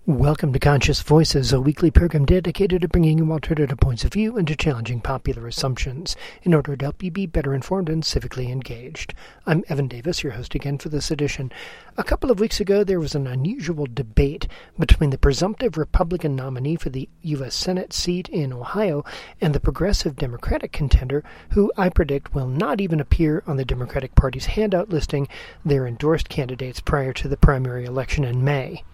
Welcome to Conscious Voices, a weekly program dedicated to bringing you alternative points of view and to challenging popular assumptions in order to help you be better informed and civically engaged. I'm Evan Davis, your host again for this edition. A couple of weeks ago, there was an unusual debate between the presumptive Republican nominee for the U.S. Senate seat in Ohio and the progressive Democratic contender, who I predict will not even appear on the Democratic Party's handout listing their endorsed candidates prior to the primary election in May.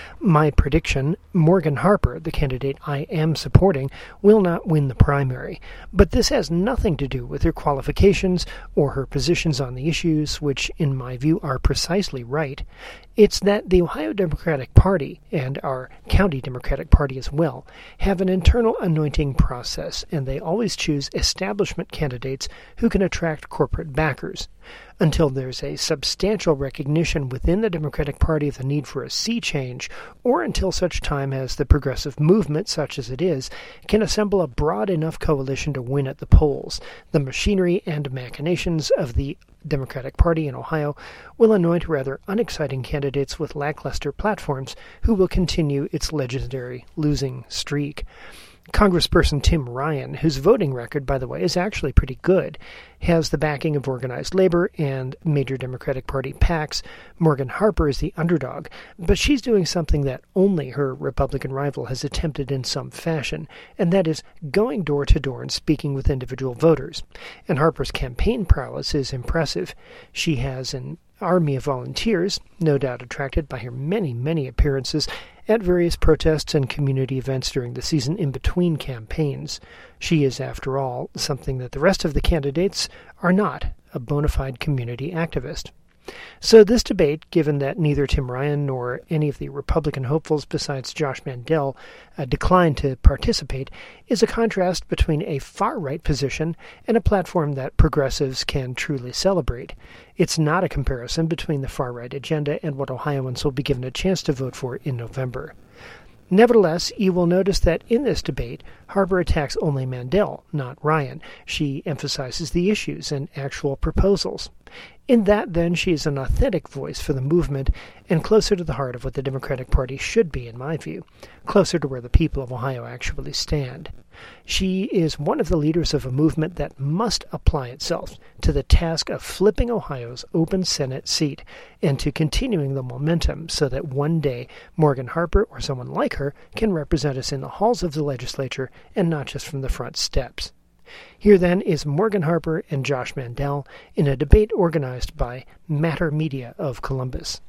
My prediction, Morgan Harper, the candidate I am supporting, will not win the primary, but this has nothing to do with her qualifications or her positions on the issues, which, in my view, are precisely right. It's that the Ohio Democratic Party, and our county Democratic Party as well, have an internal anointing process, and they always choose establishment candidates who can attract corporate backers. Until there's a substantial recognition within the Democratic Party of the need for a sea change, or until such time as the progressive movement, such as it is, can assemble a broad enough coalition to win at the polls, the machinery and machinations of the Democratic Party in Ohio will anoint rather unexciting candidates with lackluster platforms who will continue its legendary losing streak. Congressperson Tim Ryan, whose voting record, by the way, is actually pretty good, has the backing of organized labor and major Democratic Party PACs. Morgan Harper is the underdog, but she's doing something that only her Republican rival has attempted in some fashion, and that is going door to door and speaking with individual voters. And Harper's campaign prowess is impressive. She has an army of volunteers, no doubt attracted by her many appearances at various protests and community events during the season in between campaigns. She is, after all, something that the rest of the candidates are not, a bona fide community activist. So this debate, given that neither Tim Ryan nor any of the Republican hopefuls besides Josh Mandel declined to participate, is a contrast between a far-right position and a platform that progressives can truly celebrate. It's not a comparison between the far-right agenda and what Ohioans will be given a chance to vote for in November. Nevertheless, you will notice that in this debate, Harper attacks only Mandel, not Ryan. She emphasizes the issues and actual proposals. In that, then, she is an authentic voice for the movement and closer to the heart of what the Democratic Party should be, in my view, closer to where the people of Ohio actually stand. She is one of the leaders of a movement that must apply itself to the task of flipping Ohio's open Senate seat and to continuing the momentum so that one day Morgan Harper or someone like her can represent us in the halls of the legislature and not just from the front steps. Here, then, is Morgan Harper and Josh Mandel in a debate organized by Matter Media of Columbus.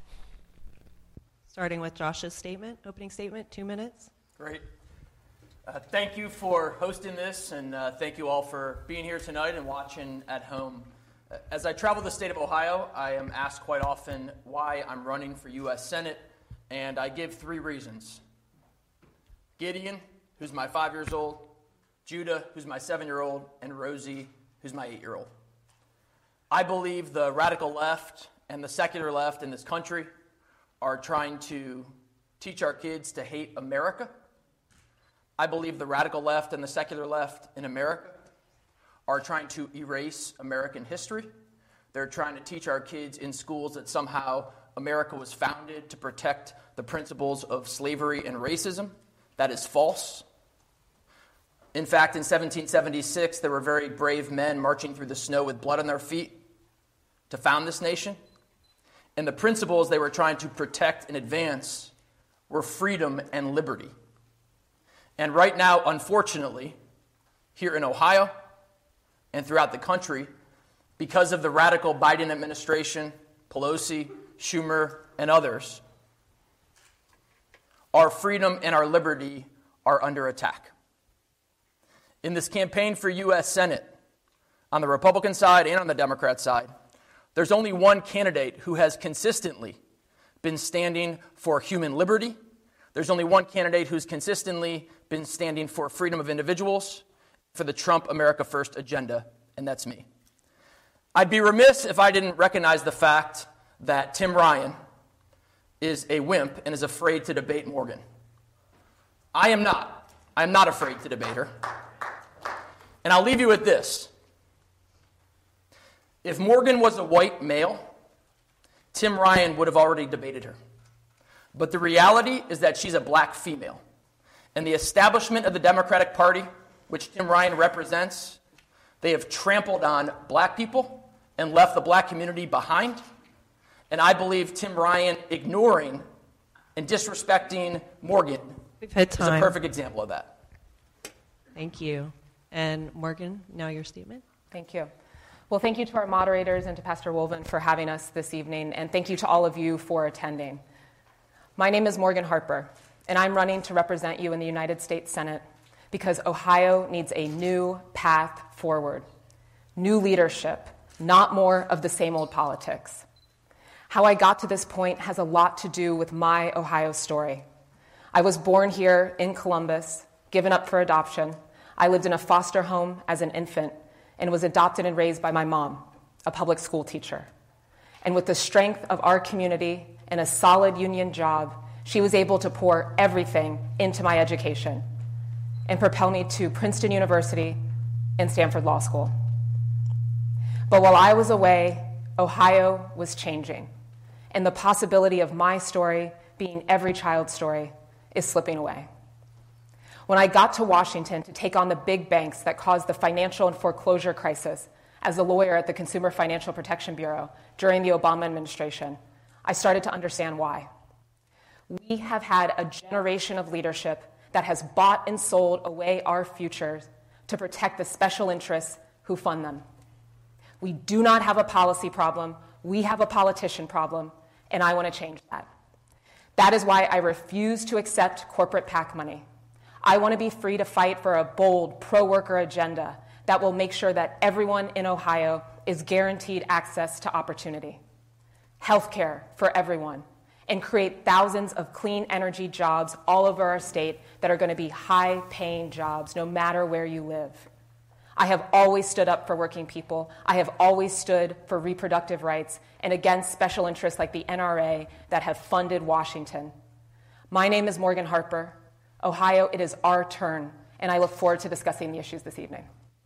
Starting with Josh's opening statement, 2 minutes. Great. Thank you for hosting this, and thank you all for being here tonight and watching at home. As I travel the state of Ohio, I am asked quite often why I'm running for U.S. Senate, and I give 3 reasons. Gideon, who's my 5 years old, Judah, who's my 7-year-old, and Rosie, who's my 8-year-old. I believe the radical left and the secular left in this country are trying to teach our kids to hate America. I believe the radical left and the secular left in America are trying to erase American history. They're trying to teach our kids in schools that somehow America was founded to protect the principles of slavery and racism. That is false. In fact, in 1776, there were very brave men marching through the snow with blood on their feet to found this nation. And the principles they were trying to protect and advance were freedom and liberty. And right now, unfortunately, here in Ohio and throughout the country, because of the radical Biden administration, Pelosi, Schumer, and others, our freedom and our liberty are under attack. In this campaign for U.S. Senate, on the Republican side and on the Democrat side, there's only one candidate who has consistently been standing for human liberty. There's only one candidate who's consistently been standing for freedom of individuals, for the Trump America First agenda, and that's me. I'd be remiss if I didn't recognize the fact that Tim Ryan is a wimp and is afraid to debate Morgan. I am not. I am not afraid to debate her. And I'll leave you with this. If Morgan was a white male, Tim Ryan would have already debated her. But the reality is that she's a black female. And the establishment of the Democratic Party, which Tim Ryan represents, they have trampled on black people and left the black community behind. And I believe Tim Ryan ignoring and disrespecting Morgan We've had is a time. perfect example of that. Thank you. And Morgan, now your statement. Thank you. Well, thank you to our moderators and to Pastor Wolven for having us this evening, and thank you to all of you for attending. My name is Morgan Harper, and I'm running to represent you in the United States Senate because Ohio needs a new path forward, new leadership, not more of the same old politics. How I got to this point has a lot to do with my Ohio story. I was born here in Columbus, given up for adoption. I lived in a foster home as an infant and was adopted and raised by my mom, a public school teacher. And with the strength of our community and a solid union job, she was able to pour everything into my education and propel me to Princeton University and Stanford Law School. But while I was away, Ohio was changing, and the possibility of my story being every child's story is slipping away. When I got to Washington to take on the big banks that caused the financial and foreclosure crisis as a lawyer at the Consumer Financial Protection Bureau during the Obama administration, I started to understand why. We have had a generation of leadership that has bought and sold away our futures to protect the special interests who fund them. We do not have a policy problem. We have a politician problem, and I want to change that. That is why I refuse to accept corporate PAC money. I want to be free to fight for a bold, pro-worker agenda that will make sure that everyone in Ohio is guaranteed access to opportunity, healthcare for everyone, and create thousands of clean energy jobs all over our state that are going to be high-paying jobs, no matter where you live. I have always stood up for working people. I have always stood for reproductive rights and against special interests like the NRA that have funded Washington. My name is Morgan Harper. Ohio, it is our turn, and I look forward to discussing the issues this evening.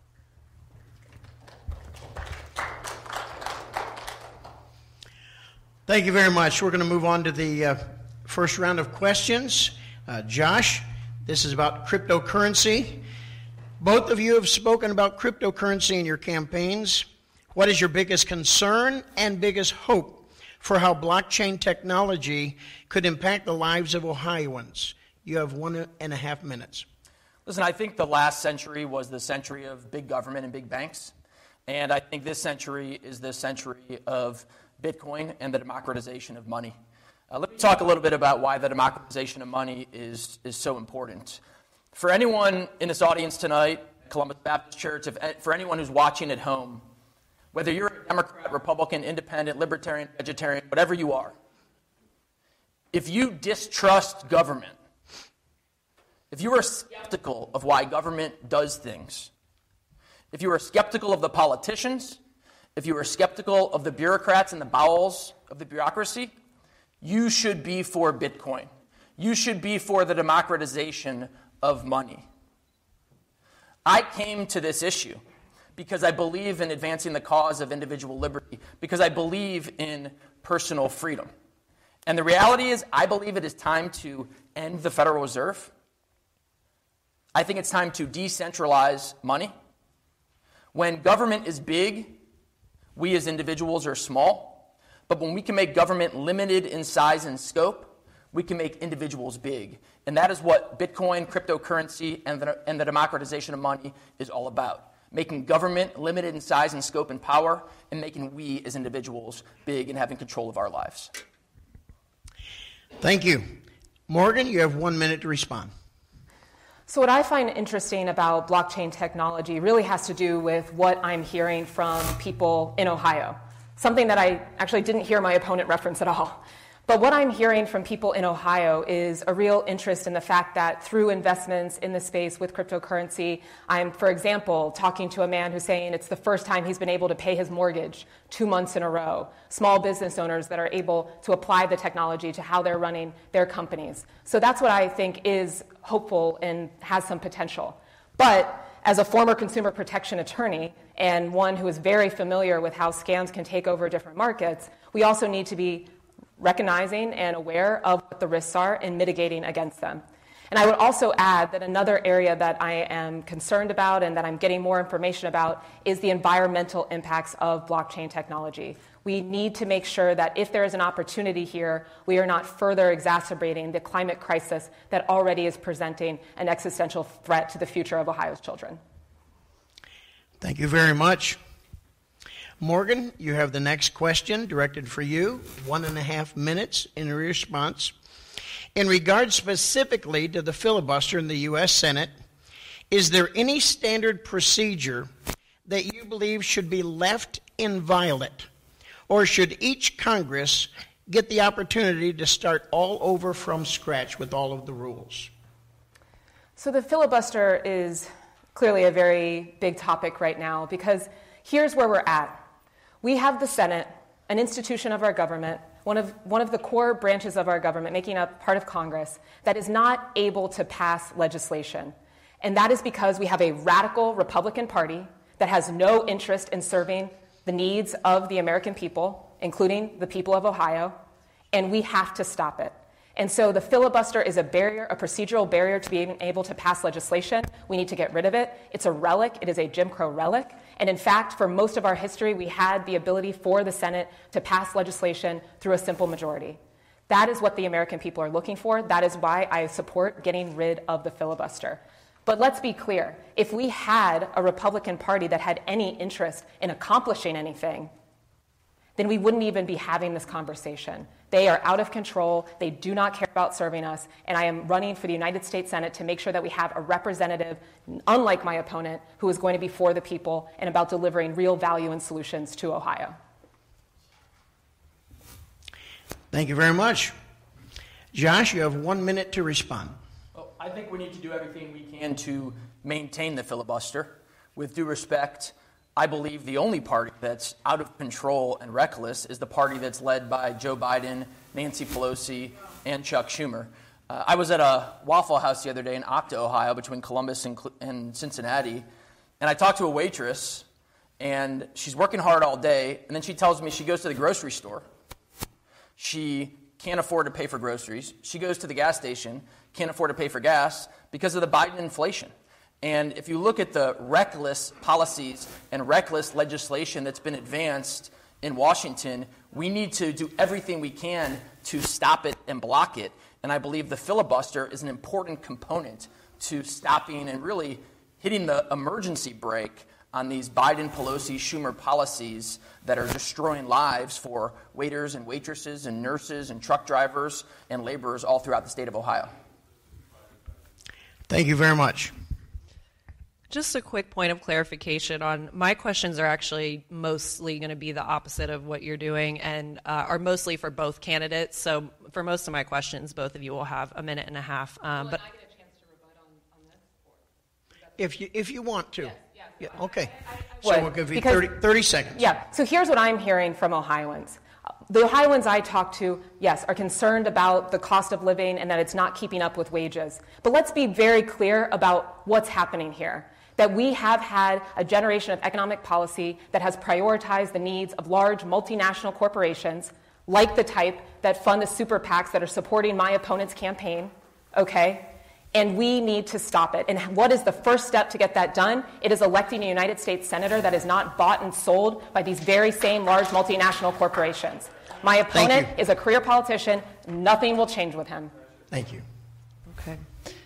Thank you very much. We're going to move on to the first round of questions. Josh, this is about cryptocurrency. Both of you have spoken about cryptocurrency in your campaigns. What is your biggest concern and biggest hope for how blockchain technology could impact the lives of Ohioans? You have 1.5 minutes. Listen, I think the last century was the century of big government and big banks. And I think this century is the century of Bitcoin and the democratization of money. Let me talk a little bit about why the democratization of money is so important. For anyone in this audience tonight, Columbus Baptist Church, for anyone who's watching at home, whether you're a Democrat, Republican, Independent, Libertarian, Vegetarian, whatever you are, if you distrust government, if you are skeptical of why government does things, if you are skeptical of the politicians, if you are skeptical of the bureaucrats in the bowels of the bureaucracy, you should be for Bitcoin. You should be for the democratization of money. I came to this issue because I believe in advancing the cause of individual liberty, because I believe in personal freedom. And the reality is, I believe it is time to end the Federal Reserve. I think it's time to decentralize money. When government is big, we as individuals are small. But when we can make government limited in size and scope, we can make individuals big. And that is what Bitcoin, cryptocurrency, and the democratization of money is all about. Making government limited in size and scope and power, and making we as individuals big and having control of our lives. Thank you. Morgan, you have 1 minute to respond. So what I find interesting about blockchain technology really has to do with what I'm hearing from people in Ohio, something that I actually didn't hear my opponent reference at all. But what I'm hearing from people in Ohio is a real interest in the fact that through investments in the space with cryptocurrency, I'm, for example, talking to a man who's saying it's the first time he's been able to pay his mortgage 2 months in a row. Small business owners that are able to apply the technology to how they're running their companies. So that's what I think is hopeful and has some potential. But as a former consumer protection attorney and one who is very familiar with how scams can take over different markets, we also need to be recognizing and aware of what what the risks are and mitigating against them. And I would also add that another area that I am concerned about and that I'm getting more information about is the environmental impacts of blockchain technology. We need to make sure that if there is an opportunity here, we are not further exacerbating the climate crisis that already is presenting an existential threat to the future of Ohio's children. Thank you very much. Morgan, you have the next question directed for you. 1.5 minutes in response. In regard specifically to the filibuster in the U.S. Senate, is there any standard procedure that you believe should be left inviolate? Or should each Congress get the opportunity to start all over from scratch with all of the rules? So the filibuster is clearly a very big topic right now because here's where we're at. We have the Senate, an institution of our government, one of the core branches of our government, making up part of Congress, that is not able to pass legislation. And that is because we have a radical Republican Party that has no interest in serving the needs of the American people, including the people of Ohio, and we have to stop it. And so the filibuster is a barrier, a procedural barrier to being able to pass legislation. We need to get rid of it. It's a relic. It is a Jim Crow relic. And in fact, for most of our history, we had the ability for the Senate to pass legislation through a simple majority. That is what the American people are looking for. That is why I support getting rid of the filibuster. But let's be clear. If we had a Republican Party that had any interest in accomplishing anything, then we wouldn't even be having this conversation. They are out of control. They do not care about serving us. And I am running for the United States Senate to make sure that we have a representative, unlike my opponent, who is going to be for the people and about delivering real value and solutions to Ohio. Thank you very much. Josh, you have 1 minute to respond. Well, I think we need to do everything we can to maintain the filibuster. With due respect, I believe the only party that's out of control and reckless is the party that's led by Joe Biden, Nancy Pelosi, and Chuck Schumer. I was at a Waffle House the other day in Octa, Ohio, between Columbus and Cincinnati, and I talked to a waitress, and she's working hard all day, and then she tells me she goes to the grocery store. She can't afford to pay for groceries. She goes to the gas station, can't afford to pay for gas because of the Biden inflation. And if you look at the reckless policies and reckless legislation that's been advanced in Washington, we need to do everything we can to stop it and block it. And I believe the filibuster is an important component to stopping and really hitting the emergency brake on these Biden, Pelosi, Schumer policies that are destroying lives for waiters and waitresses and nurses and truck drivers and laborers all throughout the state of Ohio. Thank you very much. Just a quick point of clarification on my questions are actually mostly going to be the opposite of what you're doing and are mostly for both candidates. So for most of my questions, both of you will have 1.5 minutes. But I get a chance to rebut on this? If you want to. Yes. Yeah, okay. I would, So we'll give you 30 seconds. Yeah, so here's what I'm hearing from Ohioans. The Ohioans I talk to, yes, are concerned about the cost of living and that it's not keeping up with wages. But let's be very clear about what's happening here. That we have had a generation of economic policy that has prioritized the needs of large multinational corporations, like the type that fund the super PACs that are supporting my opponent's campaign, okay? And we need to stop it. And what is the first step to get that done? It is electing a United States senator that is not bought and sold by these very same large multinational corporations. My opponent is a career politician. Nothing will change with him. Thank you. Okay.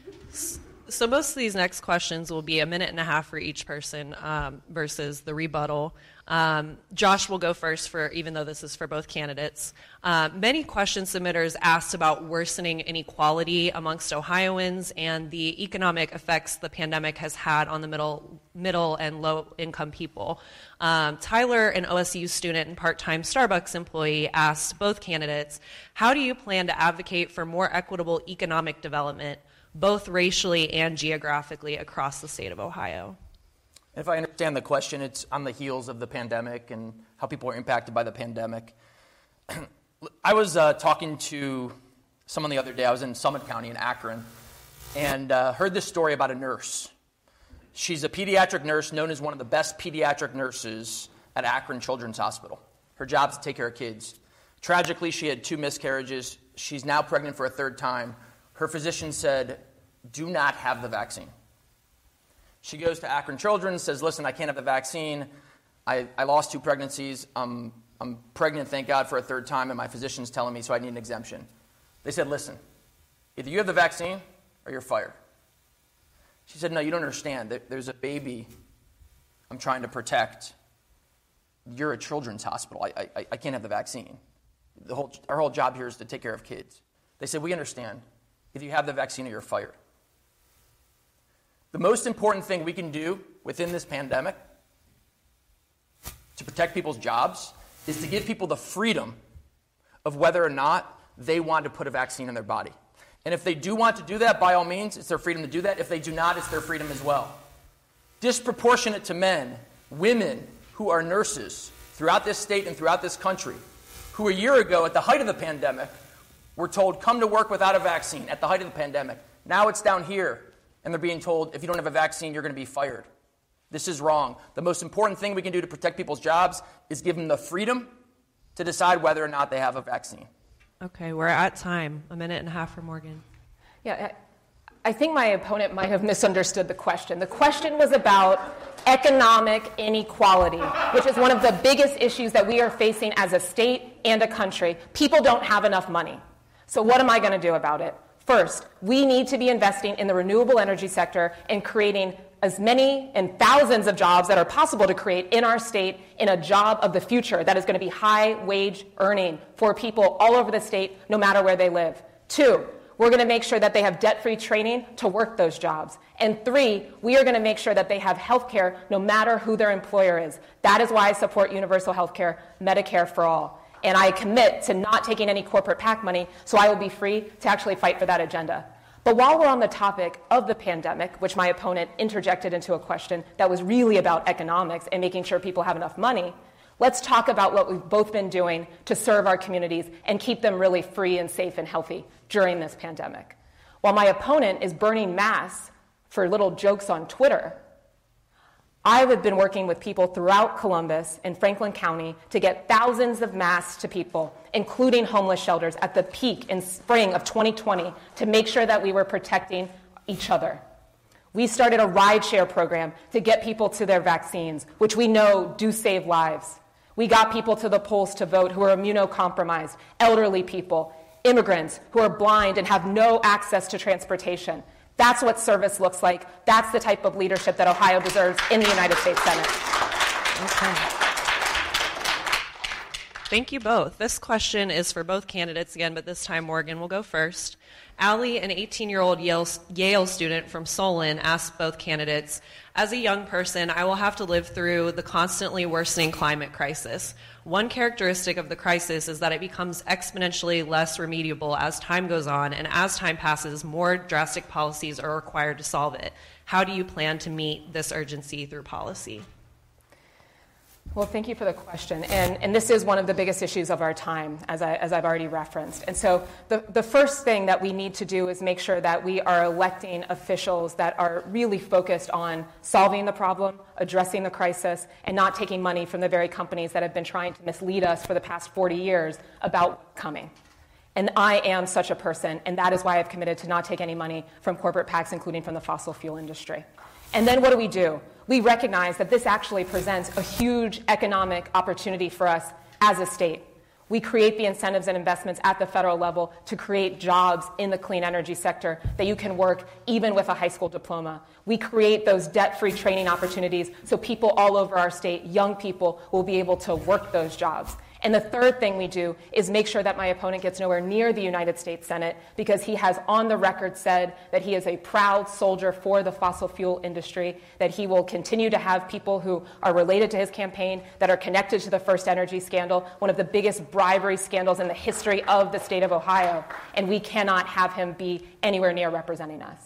So most of these next questions will be 1.5 minutes for each person versus the rebuttal. Josh will go first, even though this is for both candidates. Many question submitters asked about worsening inequality amongst Ohioans and the economic effects the pandemic has had on the middle and low-income people. Tyler, an OSU student and part-time Starbucks employee, asked both candidates, how do you plan to advocate for more equitable economic development, both racially and geographically, across the state of Ohio? If I understand the question, it's on the heels of the pandemic and how people are impacted by the pandemic. I was talking to someone the other day. I was in Summit County in Akron and heard this story about a nurse. She's a pediatric nurse known as one of the best pediatric nurses at Akron Children's Hospital. Her job is to take care of kids. Tragically, she had 2 miscarriages. she's now pregnant for a third time. Her physician said, do not have the vaccine. She goes to Akron Children's, says, listen, I can't have the vaccine. I lost 2 pregnancies. I'm pregnant, thank God, for a third time, and my physician's telling me so I need an exemption. They said, listen, either you have the vaccine or you're fired. She said, no, you don't understand. There's a baby I'm trying to protect. You're a children's hospital. I can't have the vaccine. Our whole job here is to take care of kids. They said, we understand. If you have the vaccine or you're fired. The most important thing we can do within this pandemic to protect people's jobs is to give people the freedom of whether or not they want to put a vaccine in their body. And if they do want to do that, by all means, it's their freedom to do that. If they do not, it's their freedom as well. Disproportionate to men, women who are nurses throughout this state and throughout this country, who a year ago, at the height of the pandemic, were told, come to work without a vaccine at the height of the pandemic. Now it's down here, and they're being told, if you don't have a vaccine, you're going to be fired. This is wrong. The most important thing we can do to protect people's jobs is give them the freedom to decide whether or not they have a vaccine. Okay, we're at time. 1.5 minutes for Morgan. Yeah, I think my opponent might have misunderstood the question. The question was about economic inequality, which is one of the biggest issues that we are facing as a state and a country. People don't have enough money. So what am I going to do about it? First, we need to be investing in the renewable energy sector and creating as many and thousands of jobs that are possible to create in our state in a job of the future that is going to be high wage earning for people all over the state, no matter where they live. 2, we're going to make sure that they have debt-free training to work those jobs. And 3, we are going to make sure that they have health care no matter who their employer is. That is why I support universal health care, Medicare for all. And I commit to not taking any corporate PAC money, so I will be free to actually fight for that agenda. But while we're on the topic of the pandemic, which my opponent interjected into a question that was really about economics and making sure people have enough money, let's talk about what we've both been doing to serve our communities and keep them really free and safe and healthy during this pandemic. While my opponent is burning masks for little jokes on Twitter, I have been working with people throughout Columbus and Franklin County to get thousands of masks to people, including homeless shelters, at the peak in spring of 2020 to make sure that we were protecting each other. We started a rideshare program to get people to their vaccines, which we know do save lives. We got people to the polls to vote who are immunocompromised, elderly people, immigrants who are blind and have no access to transportation. That's what service looks like. That's the type of leadership that Ohio deserves in the United States Senate. Okay. Thank you both. This question is for both candidates again, but this time Morgan will go first. Allie, an 18-year-old Yale student from Solon, asked both candidates, as a young person, I will have to live through the constantly worsening climate crisis. One characteristic of the crisis is that it becomes exponentially less remediable as time goes on, and as time passes, more drastic policies are required to solve it. How do you plan to meet this urgency through policy? Well, thank you for the question. And this is one of the biggest issues of our time, as I've already referenced. And so the first thing that we need to do is make sure that we are electing officials that are really focused on solving the problem, addressing the crisis, and not taking money from the very companies that have been trying to mislead us for the past 40 years about what's coming. And I am such a person, and that is why I've committed to not take any money from corporate PACs, including from the fossil fuel industry. And then what do? We recognize that this actually presents a huge economic opportunity for us as a state. We create the incentives and investments at the federal level to create jobs in the clean energy sector that you can work even with a high school diploma. We create those debt-free training opportunities so people all over our state, young people, will be able to work those jobs. And the third thing we do is make sure that my opponent gets nowhere near the United States Senate, because he has on the record said that he is a proud soldier for the fossil fuel industry, that he will continue to have people who are related to his campaign that are connected to the First Energy scandal, one of the biggest bribery scandals in the history of the state of Ohio, and we cannot have him be anywhere near representing us.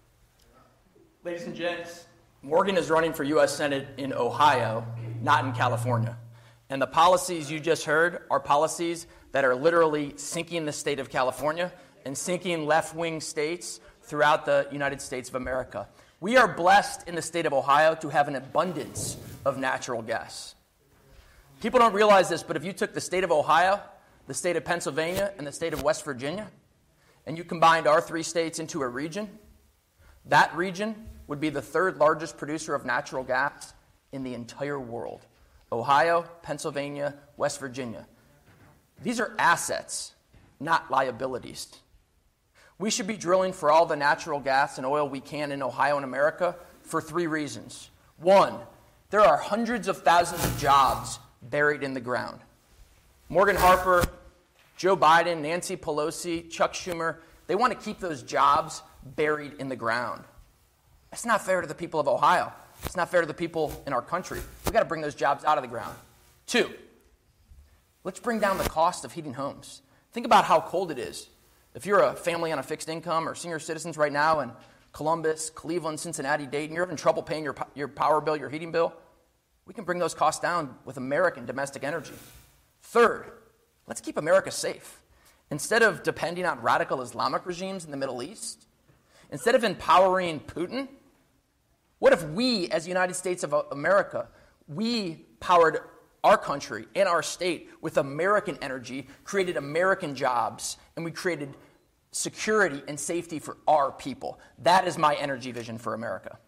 Ladies and gents, Morgan is running for U.S. Senate in Ohio, not in California. And the policies you just heard are policies that are literally sinking the state of California and sinking left-wing states throughout the United States of America. We are blessed in the state of Ohio to have an abundance of natural gas. People don't realize this, but if you took the state of Ohio the state of Pennsylvania, and the state of West Virginia, and you combined our 3 states into a region, that region would be the 3rd largest producer of natural gas in the entire world. Ohio, Pennsylvania, West Virginia. These are assets, not liabilities. We should be drilling for all the natural gas and oil we can in Ohio and America for 3 reasons. 1, there are hundreds of thousands of jobs buried in the ground. Morgan Harper, Joe Biden, Nancy Pelosi, Chuck Schumer, they want to keep those jobs buried in the ground. That's not fair to the people of Ohio. It's not fair to the people in our country. We've got to bring those jobs out of the ground. 2, let's bring down the cost of heating homes. Think about how cold it is. If you're a family on a fixed income or senior citizens right now in Columbus, Cleveland, Cincinnati, Dayton, you're having trouble paying your power bill, your heating bill, we can bring those costs down with American domestic energy. 3rd, let's keep America safe. Instead of depending on radical Islamic regimes in the Middle East, instead of empowering Putin, what if we, as the United States of America, we powered our country and our state with American energy, created American jobs, and we created security and safety for our people? That is my energy vision for America.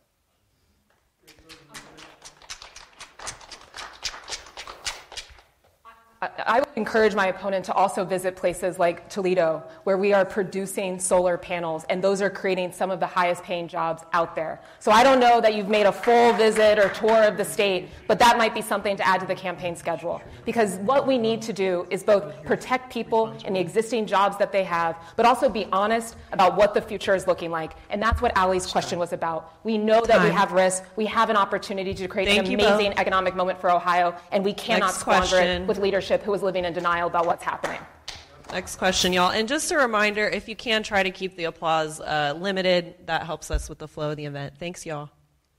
I would encourage my opponent to also visit places like Toledo, where we are producing solar panels, and those are creating some of the highest paying jobs out there. So I don't know that you've made a full visit or tour of the state, but that might be something to add to the campaign schedule. Because what we need to do is both protect people and the existing jobs that they have, but also be honest about what the future is looking like. And that's what Allie's question was about. We know that we have risks. We have an opportunity to create an amazing economic moment for Ohio, and we cannot squander it with leadership who is living in denial about what's happening. Next question, y'all. And just a reminder, if you can try to keep the applause limited, that helps us with the flow of the event. Thanks, y'all.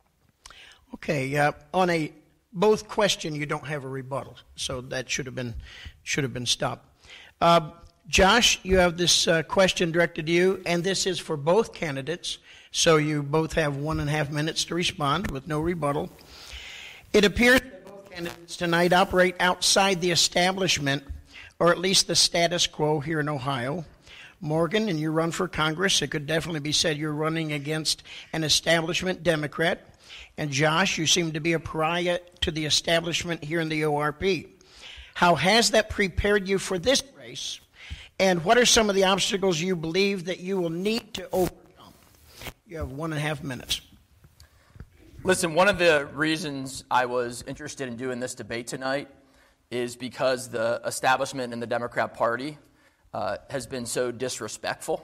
Okay, on both question, you don't have a rebuttal, so that should have been stopped. Josh, you have this question directed to you, and this is for both candidates, so you both have 1.5 minutes to respond with no rebuttal. It appears that both candidates tonight operate outside the establishment, or at least the status quo here in Ohio. Morgan, and you run for Congress, it could definitely be said you're running against an establishment Democrat. And Josh, you seem to be a pariah to the establishment here in the ORP. How has that prepared you for this race? And what are some of the obstacles you believe that you will need to overcome? You have 1.5 minutes. Listen, one of the reasons I was interested in doing this debate tonight is because the establishment in the Democrat Party has been so disrespectful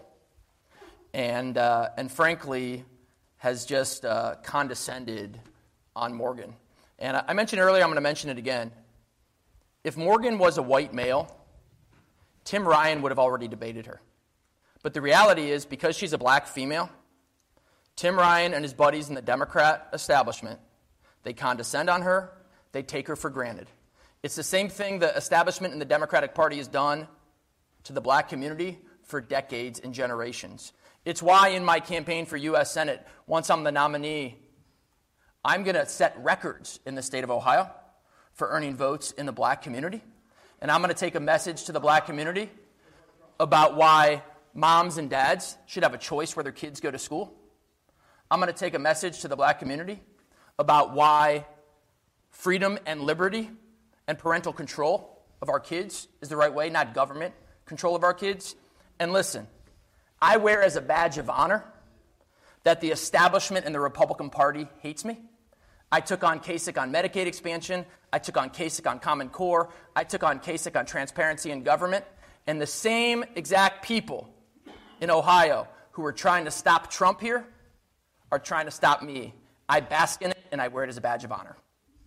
and frankly has just condescended on Morgan. And I mentioned earlier, I'm going to mention it again. If Morgan was a white male, Tim Ryan would have already debated her. But the reality is, because she's a black female, Tim Ryan and his buddies in the Democrat establishment, they condescend on her, they take her for granted. It's the same thing the establishment in the Democratic Party has done to the black community for decades and generations. It's why in my campaign for U.S. Senate, once I'm the nominee, I'm going to set records in the state of Ohio for earning votes in the black community. And I'm going to take a message to the black community about why moms and dads should have a choice where their kids go to school. I'm going to take a message to the black community about why freedom and liberty and parental control of our kids is the right way, not government control of our kids. And listen, I wear as a badge of honor that the establishment in the Republican Party hates me. I took on Kasich on Medicaid expansion. I took on Kasich on Common Core. I took on Kasich on transparency in government. And the same exact people in Ohio who are trying to stop Trump here are trying to stop me. I bask in it, and I wear it as a badge of honor.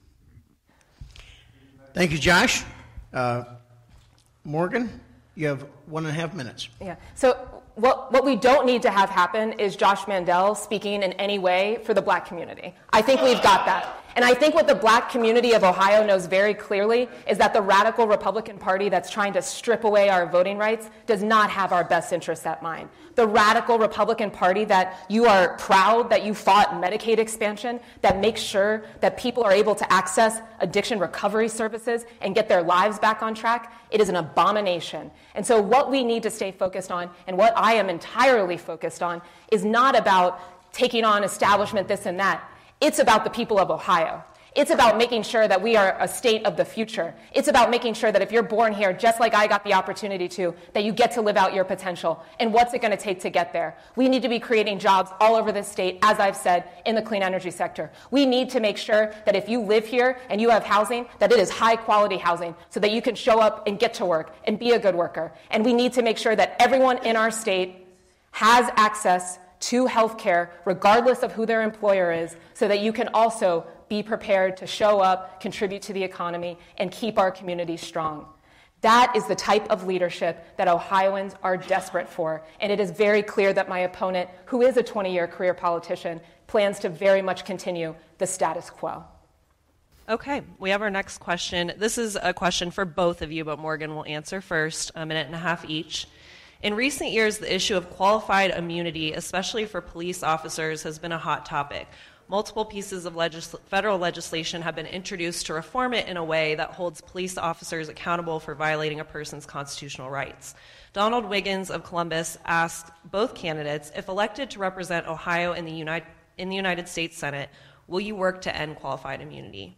Thank you, Josh. Morgan, you have 1.5 minutes. Yeah. So what we don't need to have happen is Josh Mandel speaking in any way for the black community. I think we've got that. And I think what the black community of Ohio knows very clearly is that the radical Republican Party that's trying to strip away our voting rights does not have our best interests at mind. The radical Republican Party that you are proud that you fought Medicaid expansion, that makes sure that people are able to access addiction recovery services and get their lives back on track, it is an abomination. And so what we need to stay focused on, and what I am entirely focused on, is not about taking on establishment this and that. It's about the people of Ohio. It's about making sure that we are a state of the future. It's about making sure that if you're born here, just like I got the opportunity to, that you get to live out your potential. And what's it going to take to get there? We need to be creating jobs all over this state, as I've said, in the clean energy sector. We need to make sure that if you live here and you have housing, that it is high-quality housing so that you can show up and get to work and be a good worker. And we need to make sure that everyone in our state has access to health care, regardless of who their employer is, so that you can also be prepared to show up, contribute to the economy, and keep our community strong. That is the type of leadership that Ohioans are desperate for, and it is very clear that my opponent, who is a 20-year career politician, plans to very much continue the status quo. Okay, we have our next question. This is a question for both of you, but Morgan will answer first, a minute and a half each. In recent years, the issue of qualified immunity, especially for police officers, has been a hot topic. Multiple pieces of federal legislation have been introduced to reform it in a way that holds police officers accountable for violating a person's constitutional rights. Donald Wiggins of Columbus asked both candidates, if elected to represent Ohio in the United States Senate, will you work to end qualified immunity?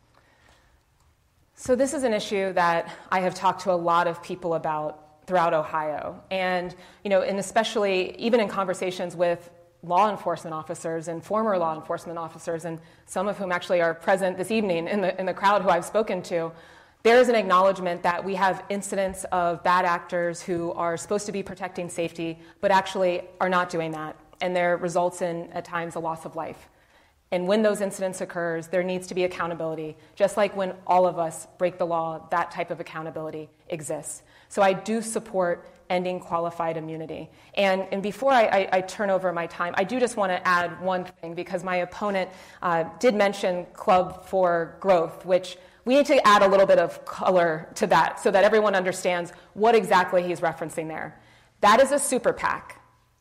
So this is an issue that I have talked to a lot of people about throughout Ohio. And, and especially even in conversations with law enforcement officers and former law enforcement officers, and some of whom actually are present this evening in the crowd who I've spoken to, there is an acknowledgement that we have incidents of bad actors who are supposed to be protecting safety, but actually are not doing that. And there results in, at times, a loss of life. And when those incidents occurs, there needs to be accountability. Just like when all of us break the law, that type of accountability exists. So I do support ending qualified immunity. And before I turn over my time, I do just want to add one thing, because my opponent did mention Club for Growth, which we need to add a little bit of color to that so that everyone understands what exactly he's referencing there. That is a super PAC.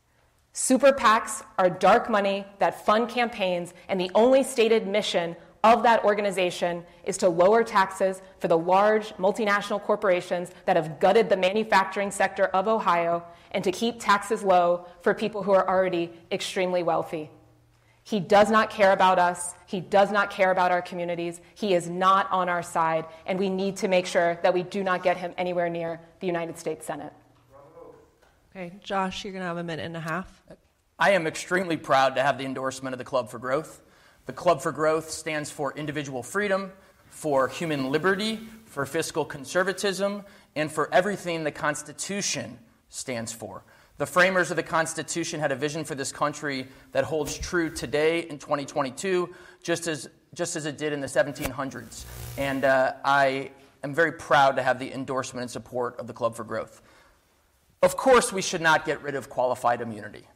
Super PACs are dark money that fund campaigns, and the only stated mission of that organization is to lower taxes for the large multinational corporations that have gutted the manufacturing sector of Ohio, and to keep taxes low for people who are already extremely wealthy. He does not care about us. He does not care about our communities. He is not on our side, and we need to make sure that we do not get him anywhere near the United States Senate. Okay, Josh, you're going to have a minute and a half. I am extremely proud to have the endorsement of the Club for Growth. The Club for Growth stands for individual freedom, for human liberty, for fiscal conservatism, and for everything the Constitution stands for. The framers of the Constitution had a vision for this country that holds true today in 2022, just as it did in the 1700s. And I am very proud to have the endorsement and support of the Club for Growth. Of course, we should not get rid of qualified immunity.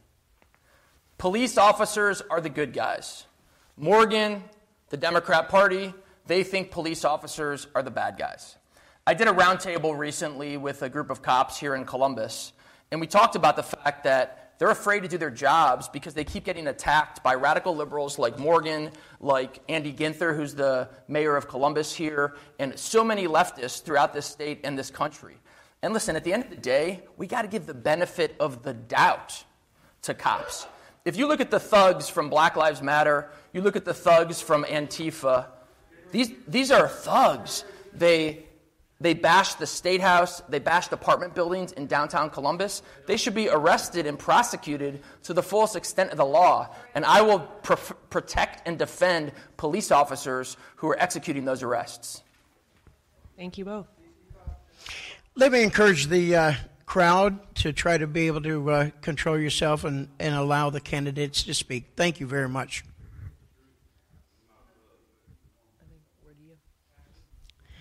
Police officers are the good guys. Morgan, the Democrat Party, they think police officers are the bad guys. I did a roundtable recently with a group of cops here in Columbus, and we talked about the fact that they're afraid to do their jobs because they keep getting attacked by radical liberals like Morgan, like Andy Ginther, who's the mayor of Columbus here, and so many leftists throughout this state and this country. And listen, at the end of the day, we got to give the benefit of the doubt to cops. If you look at the thugs from Black Lives Matter, you look at the thugs from Antifa, these are thugs. They bashed the State House, they bashed apartment buildings in downtown Columbus. They should be arrested and prosecuted to the fullest extent of the law. And I will protect and defend police officers who are executing those arrests. Thank you both. Let me encourage the crowd to try to be able to control yourself and allow the candidates to speak. Thank you very much.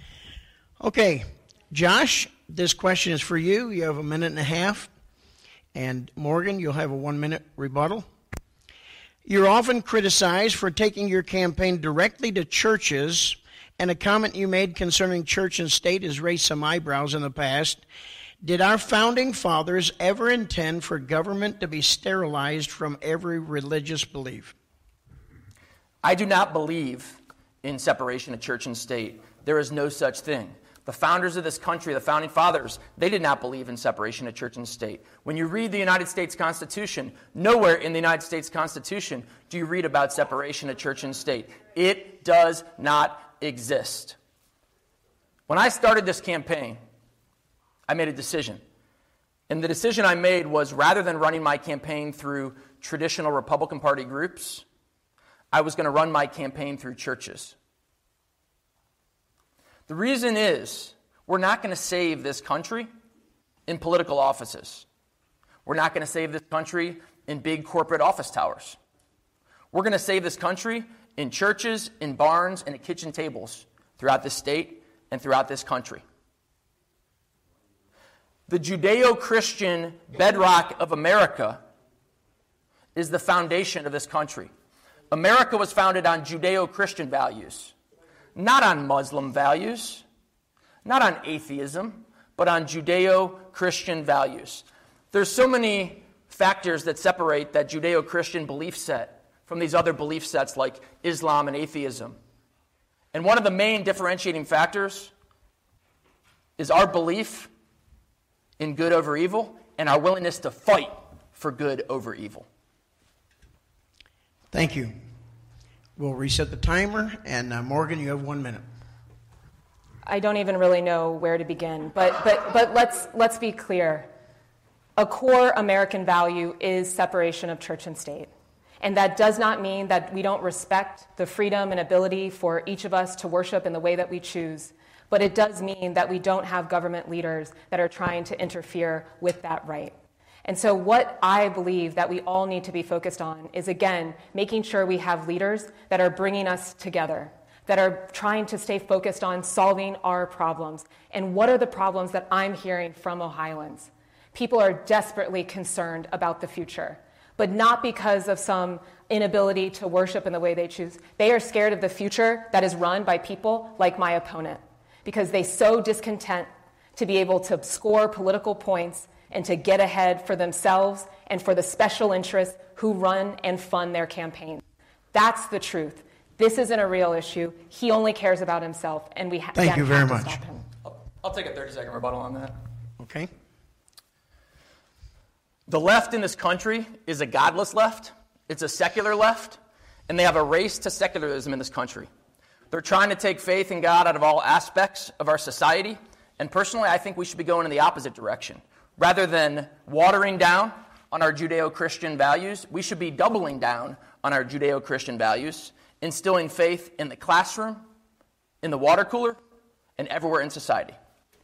Okay, Josh, this question is for you. You have a minute and a half. And Morgan, you'll have a 1-minute rebuttal. You're often criticized for taking your campaign directly to churches, and a comment you made concerning church and state has raised some eyebrows in the past. Did our founding fathers ever intend for government to be sterilized from every religious belief? I do not believe in separation of church and state. There is no such thing. The founders of this country, the founding fathers, they did not believe in separation of church and state. When you read the United States Constitution, nowhere in the United States Constitution do you read about separation of church and state. It does not exist. When I started this campaign, I made a decision. And the decision I made was, rather than running my campaign through traditional Republican Party groups, I was going to run my campaign through churches. The reason is, we're not going to save this country in political offices. We're not going to save this country in big corporate office towers. We're going to save this country in churches, in barns, and at kitchen tables throughout this state and throughout this country. The Judeo-Christian bedrock of America is the foundation of this country. America was founded on Judeo-Christian values, not on Muslim values, not on atheism, but on Judeo-Christian values. There's so many factors that separate that Judeo-Christian belief set from these other belief sets like Islam and atheism. And one of the main differentiating factors is our belief in good over evil and our willingness to fight for good over evil. Thank you. We'll reset the timer, and Morgan, you have 1 minute. I don't even really know where to begin, but let's be clear. A core American value is separation of church and state. And that does not mean that we don't respect the freedom and ability for each of us to worship in the way that we choose. But it does mean that we don't have government leaders that are trying to interfere with that right. And so what I believe that we all need to be focused on is, again, making sure we have leaders that are bringing us together, that are trying to stay focused on solving our problems. And what are the problems that I'm hearing from Ohioans? People are desperately concerned about the future, but not because of some inability to worship in the way they choose. They are scared of the future that is run by people like my opponent, because they so discontent to be able to score political points and to get ahead for themselves and for the special interests who run and fund their campaigns. That's the truth. This isn't a real issue. He only cares about himself, and we Thank you very much. To stop him. I'll take a 30-second rebuttal on that. Okay. The left in this country is a godless left. It's a secular left, and they have a race to secularism in this country. They're trying to take faith in God out of all aspects of our society, and personally, I think we should be going in the opposite direction. Rather than watering down on our Judeo-Christian values, we should be doubling down on our Judeo-Christian values, instilling faith in the classroom, in the water cooler, and everywhere in society.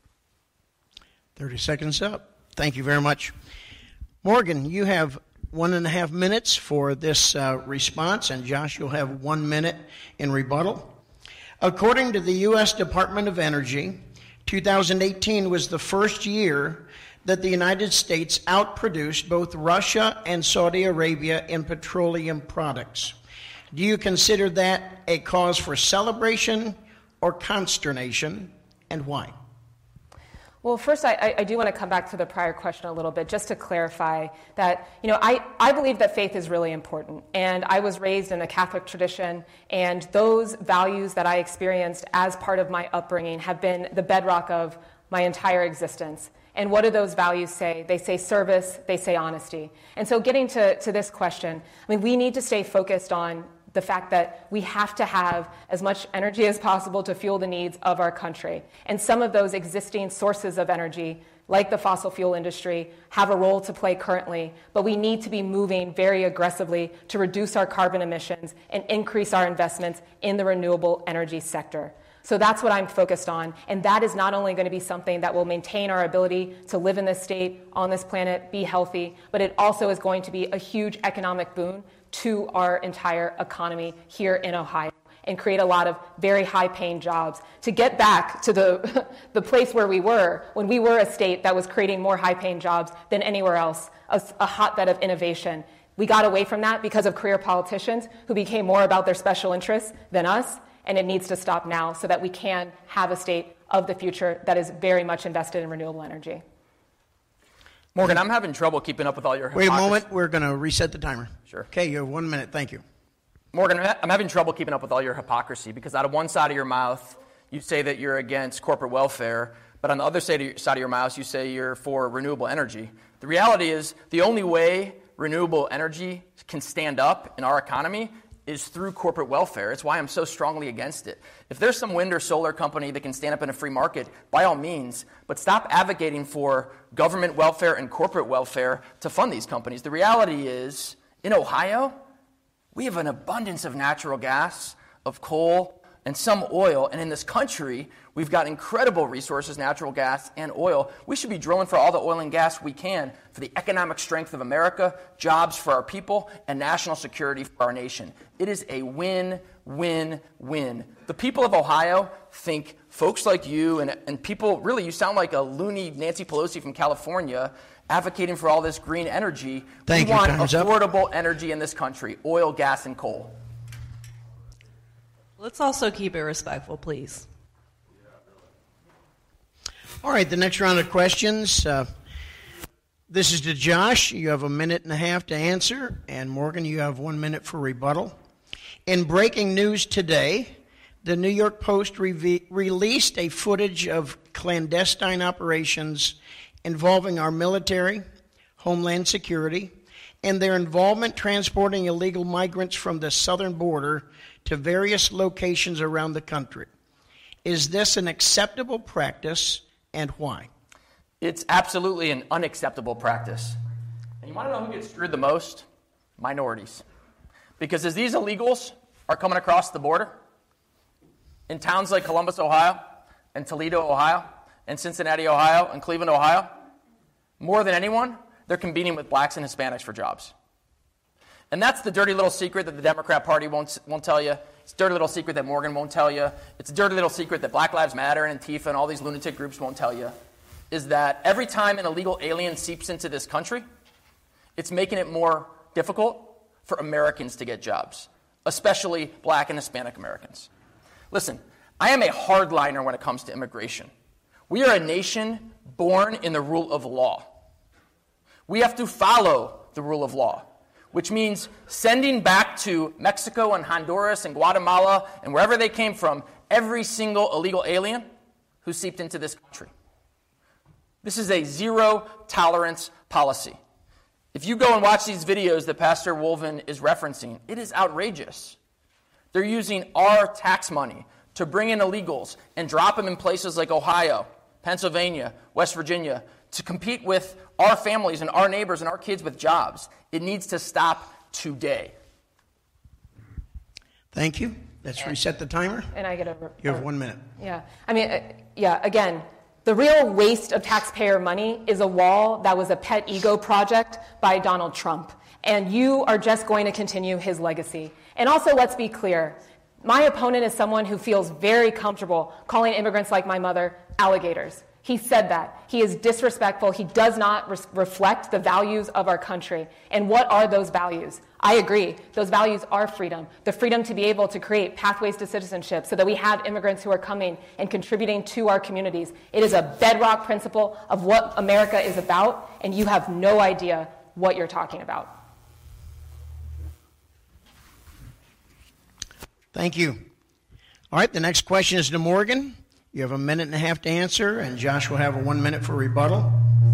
30 seconds up. Thank you very much. Morgan, you have 1.5 minutes for this response, and Josh, you'll have 1 minute in rebuttal. According to the U.S. Department of Energy, 2018 was the first year that the United States outproduced both Russia and Saudi Arabia in petroleum products. Do you consider that a cause for celebration or consternation, and why? Well, first, I do want to come back to the prior question a little bit, just to clarify that, I believe that faith is really important. And I was raised in a Catholic tradition, and those values that I experienced as part of my upbringing have been the bedrock of my entire existence. And what do those values say? They say service, they say honesty. And so getting to this question, we need to stay focused on the fact that we have to have as much energy as possible to fuel the needs of our country. And some of those existing sources of energy, like the fossil fuel industry, have a role to play currently, but we need to be moving very aggressively to reduce our carbon emissions and increase our investments in the renewable energy sector. So that's what I'm focused on, and that is not only going to be something that will maintain our ability to live in this state, on this planet, be healthy, but it also is going to be a huge economic boon to our entire economy here in Ohio. and create a lot of very high-paying jobs to get back to the place where we were when we were a state that was creating more high-paying jobs than anywhere else, a hotbed of innovation. We got away from that because of career politicians who became more about their special interests than us, and it needs to stop now so that we can have a state of the future that is very much invested in renewable energy. Morgan, I'm having trouble keeping up with all your hypocrisy. Wait a moment. We're going to reset the timer. Sure. Okay, you have 1 minute. Thank you. Morgan, I'm having trouble keeping up with all your hypocrisy because out of one side of your mouth, you say that you're against corporate welfare, but on the other side of your mouth, you say you're for renewable energy. The reality is the only way renewable energy can stand up in our economy is through corporate welfare. It's why I'm so strongly against it. If there's some wind or solar company that can stand up in a free market, by all means, but stop advocating for government welfare and corporate welfare to fund these companies. The reality is, in Ohio, we have an abundance of natural gas, of coal, and some oil. And in this country, we've got incredible resources, natural gas and oil. We should be drilling for all the oil and gas we can for the economic strength of America, jobs for our people, and national security for our nation. It is a win, win, win. The people of Ohio think folks like you and people, really, you sound like a loony Nancy Pelosi from California advocating for all this green energy. We want affordable energy in this country, oil, gas, and coal. Let's also keep it respectful, please. All right, the next round of questions. This is to Josh. You have 1.5 minutes to answer, and Morgan, you have 1 minute for rebuttal. In breaking news today, the New York Post released a footage of clandestine operations involving our military, Homeland Security, and their involvement transporting illegal migrants from the southern border to various locations around the country. Is this an acceptable practice, and why? It's absolutely an unacceptable practice. And you want to know who gets screwed the most? Minorities. Because as these illegals are coming across the border, in towns like Columbus, Ohio, and Toledo, Ohio, and Cincinnati, Ohio, and Cleveland, Ohio, more than anyone, they're competing with blacks and Hispanics for jobs. And that's the dirty little secret that the Democrat Party won't tell you. It's a dirty little secret that Morgan won't tell you. It's a dirty little secret that Black Lives Matter and Antifa and all these lunatic groups won't tell you, is that every time an illegal alien seeps into this country, it's making it more difficult for Americans to get jobs, especially black and Hispanic Americans. Listen, I am a hardliner when it comes to immigration. We are a nation born in the rule of law. We have to follow the rule of law, which means sending back to Mexico and Honduras and Guatemala and wherever they came from every single illegal alien who seeped into this country. This is a zero-tolerance policy. If you go and watch these videos that Pastor Wolven is referencing, it is outrageous. They're using our tax money to bring in illegals and drop them in places like Ohio, Pennsylvania, West Virginia, to compete with our families and our neighbors and our kids with jobs. It needs to stop today. Thank you. Let's reset the timer. And I get You have 1 minute. Yeah. I mean, again, the real waste of taxpayer money is a wall that was a pet ego project by Donald Trump. And you are just going to continue his legacy. And also, let's be clear. My opponent is someone who feels very comfortable calling immigrants like my mother alligators. He said that. He is disrespectful. He does not reflect the values of our country. And what are those values? I agree. Those values are freedom. The freedom to be able to create pathways to citizenship so that we have immigrants who are coming and contributing to our communities. It is a bedrock principle of what America is about, and you have no idea what you're talking about. Thank you. All right, the next question is to Morgan. You have 1.5 minutes to answer, and Josh will have 1 minute for rebuttal.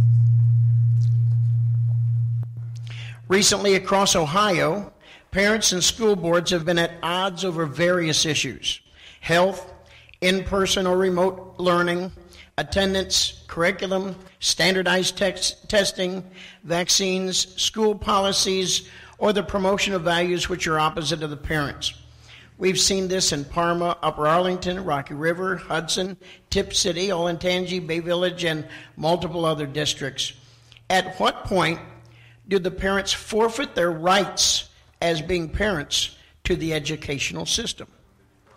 Recently, across Ohio, parents and school boards have been at odds over various issues: health, in-person or remote learning, attendance, curriculum, standardized testing, vaccines, school policies, or the promotion of values which are opposite of the parents. We've seen this in Parma, Upper Arlington, Rocky River, Hudson, Tip City, Olentangy, Bay Village, and multiple other districts. At what point do the parents forfeit their rights as being parents to the educational system?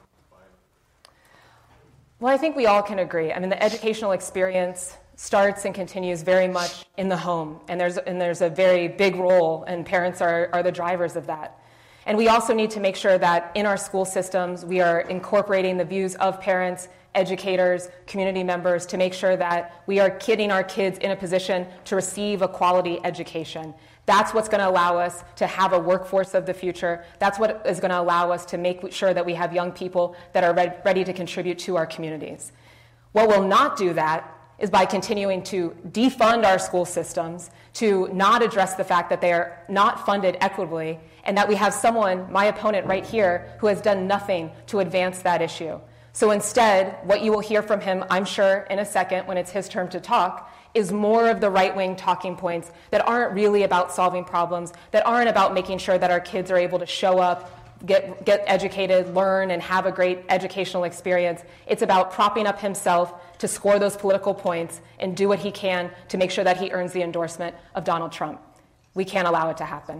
Well, I think we all can agree. I mean, the educational experience starts and continues very much in the home, and there's a very big role, and parents are the drivers of that. And we also need to make sure that in our school systems we are incorporating the views of parents, educators, community members to make sure that we are getting our kids in a position to receive a quality education. That's what's going to allow us to have a workforce of the future. That's what is going to allow us to make sure that we have young people that are ready to contribute to our communities. What will not do that is by continuing to defund our school systems, to not address the fact that they are not funded equitably, and that we have someone, my opponent right here, who has done nothing to advance that issue. So instead, what you will hear from him, I'm sure, in a second when it's his turn to talk, is more of the right-wing talking points that aren't really about solving problems, that aren't about making sure that our kids are able to show up, get educated, learn, and have a great educational experience. It's about propping up himself to score those political points and do what he can to make sure that he earns the endorsement of Donald Trump. We can't allow it to happen.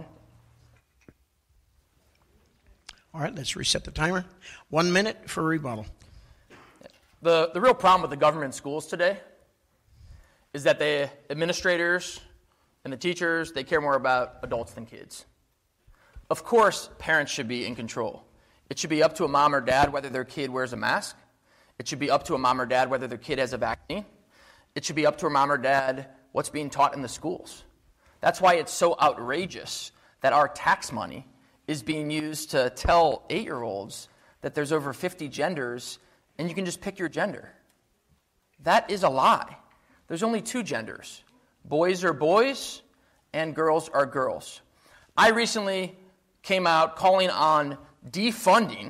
All right, let's reset the timer. 1 minute for rebuttal. The real problem with the government schools today is that the administrators and the teachers, they care more about adults than kids. Of course, parents should be in control. It should be up to a mom or dad whether their kid wears a mask. It should be up to a mom or dad whether their kid has a vaccine. It should be up to a mom or dad what's being taught in the schools. That's why it's so outrageous that our tax money is being used to tell 8-year-olds that there's over 50 genders and you can just pick your gender. That is a lie. There's only 2 genders. Boys are boys and girls are girls. I recently came out calling on defunding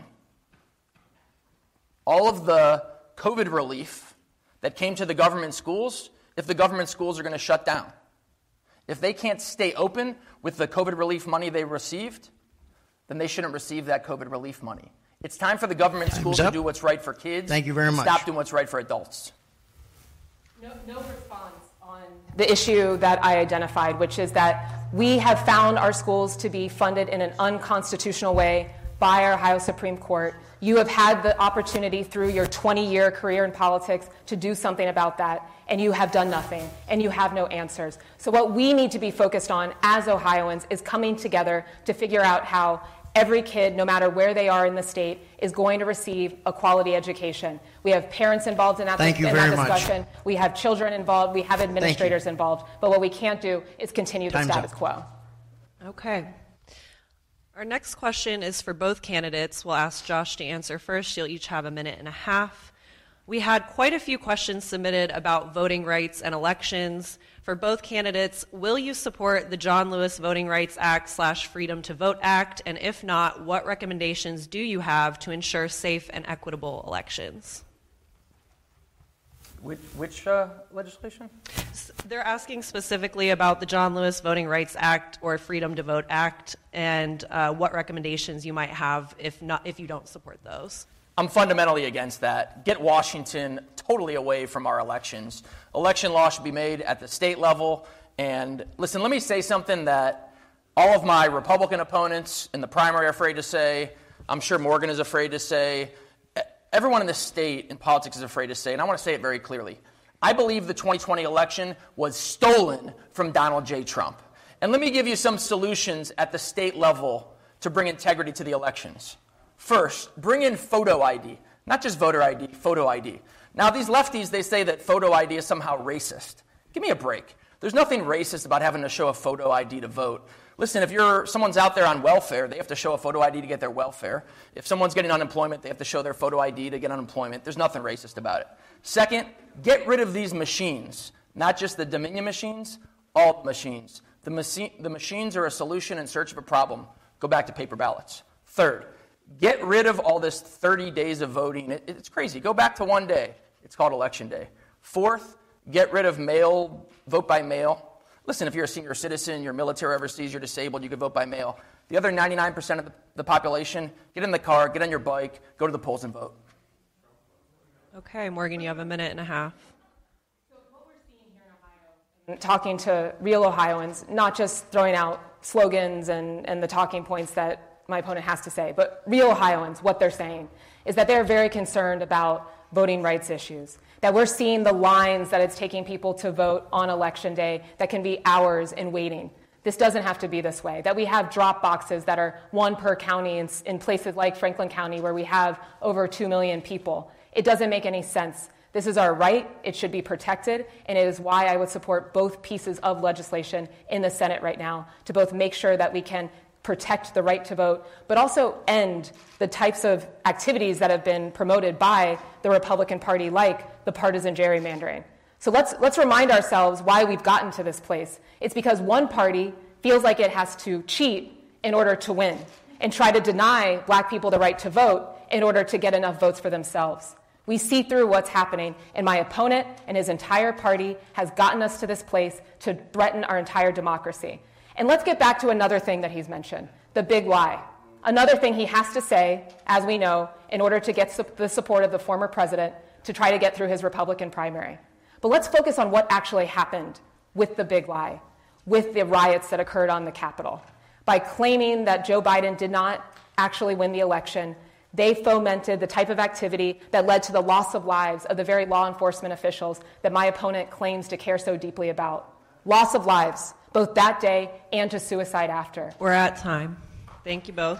all of the COVID relief that came to the government schools if the government schools are going to shut down. If they can't stay open with the COVID relief money they received, then they shouldn't receive that COVID relief money. It's time for the government schools to do what's right for kids. Thank you very much. Stop doing what's right for adults. No response on the issue that I identified, which is that we have found our schools to be funded in an unconstitutional way by our Ohio Supreme Court. You have had the opportunity through your 20-year career in politics to do something about that, and you have done nothing, and you have no answers. So what we need to be focused on as Ohioans is coming together to figure out how every kid, no matter where they are in the state, is going to receive a quality education. We have parents involved in that discussion. We have children involved. We have administrators involved. But what we can't do is continue the status quo. Okay. Our next question is for both candidates. We'll ask Josh to answer first. You'll each have a minute and a half. We had quite a few questions submitted about voting rights and elections. For both candidates, will you support the John Lewis Voting Rights Act / Freedom to Vote Act? And if not, what recommendations do you have to ensure safe and equitable elections? Which legislation? They're asking specifically about the John Lewis Voting Rights Act or Freedom to Vote Act, and what recommendations you might have if you don't support those. I'm fundamentally against that. Get Washington totally away from our elections. Election law should be made at the state level. And listen, let me say something that all of my Republican opponents in the primary are afraid to say. I'm sure Morgan is afraid to say. Everyone in the state in politics is afraid to say, and I want to say it very clearly. I believe the 2020 election was stolen from Donald J. Trump. And let me give you some solutions at the state level to bring integrity to the elections. First, bring in photo ID, not just voter ID, photo ID. Now, these lefties, they say that photo ID is somehow racist. Give me a break. There's nothing racist about having to show a photo ID to vote. Listen, if someone's out there on welfare, they have to show a photo ID to get their welfare. If someone's getting unemployment, they have to show their photo ID to get unemployment. There's nothing racist about it. Second, get rid of these machines, not just the Dominion machines, all machines. The machines are a solution in search of a problem. Go back to paper ballots. Third, get rid of all this 30 days of voting. It's crazy. Go back to one day. It's called Election Day. Fourth, get rid of vote by mail. Listen, if you're a senior citizen, you're military overseas, you're disabled, you can vote by mail. The other 99% of the population, get in the car, get on your bike, go to the polls and vote. Okay, Morgan, you have a minute and a half. So what we're seeing here in Ohio, talking to real Ohioans, not just throwing out slogans and the talking points that my opponent has to say, but real Ohioans, what they're saying is that they're very concerned about voting rights issues, that we're seeing the lines that it's taking people to vote on Election Day that can be hours in waiting. This doesn't have to be this way, that we have drop boxes that are one per county in places like Franklin County where we have over 2 million people. It doesn't make any sense. This is our right, it should be protected, and it is why I would support both pieces of legislation in the Senate right now to both make sure that we can protect the right to vote, but also end the types of activities that have been promoted by the Republican Party, like the partisan gerrymandering. So let's remind ourselves why we've gotten to this place. It's because one party feels like it has to cheat in order to win and try to deny black people the right to vote in order to get enough votes for themselves. We see through what's happening, and my opponent and his entire party has gotten us to this place to threaten our entire democracy. And let's get back to another thing that he's mentioned, the big lie. Another thing he has to say, as we know, in order to get the support of the former president to try to get through his Republican primary. But let's focus on what actually happened with the big lie, with the riots that occurred on the Capitol. By claiming that Joe Biden did not actually win the election, they fomented the type of activity that led to the loss of lives of the very law enforcement officials that my opponent claims to care so deeply about. Loss of lives, both that day and to suicide after. We're at time. Thank you both.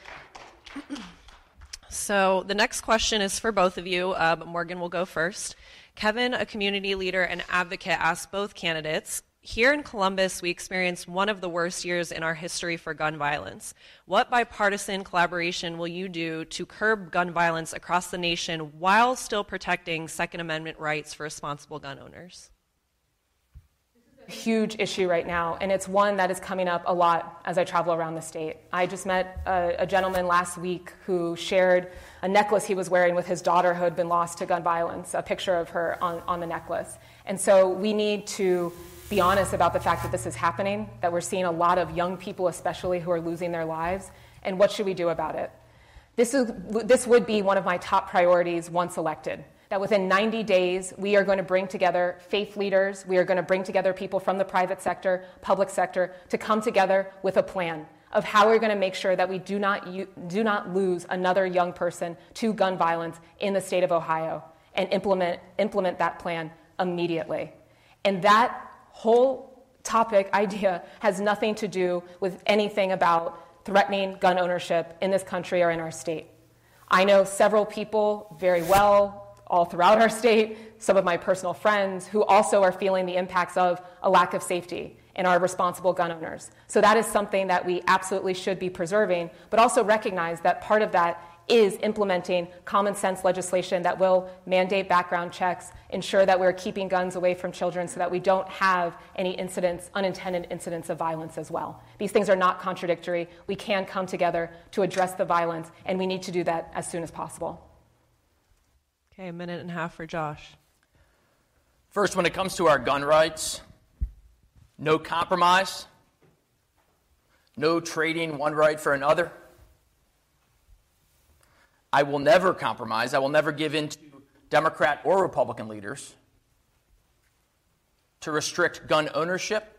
So the next question is for both of you, but Morgan will go first. Kevin, a community leader and advocate, asked both candidates, here in Columbus, we experienced one of the worst years in our history for gun violence. What bipartisan collaboration will you do to curb gun violence across the nation while still protecting Second Amendment rights for responsible gun owners? This is a huge issue right now, and it's one that is coming up a lot as I travel around the state. I just met a gentleman last week who shared a necklace he was wearing with his daughter who had been lost to gun violence, a picture of her on the necklace. And so we need to be honest about the fact that this is happening, that we're seeing a lot of young people especially who are losing their lives, and what should we do about it? This would be one of my top priorities once elected, that within 90 days we are going to bring together faith leaders, we are going to bring together people from the private sector, public sector, to come together with a plan of how we're going to make sure that we do not lose another young person to gun violence in the state of Ohio, and implement that plan immediately. And that whole topic idea has nothing to do with anything about threatening gun ownership in this country or in our state. I know several people very well all throughout our state, some of my personal friends, who also are feeling the impacts of a lack of safety in our responsible gun owners. So that is something that we absolutely should be preserving, but also recognize that part of that is implementing common sense legislation that will mandate background checks, ensure that we're keeping guns away from children so that we don't have any unintended incidents of violence as well. These things are not contradictory. We can come together to address the violence, and we need to do that as soon as possible. Okay, a minute and a half for Josh. First, when it comes to our gun rights, no compromise, no trading one right for another. I will never compromise. I will never give in to Democrat or Republican leaders to restrict gun ownership,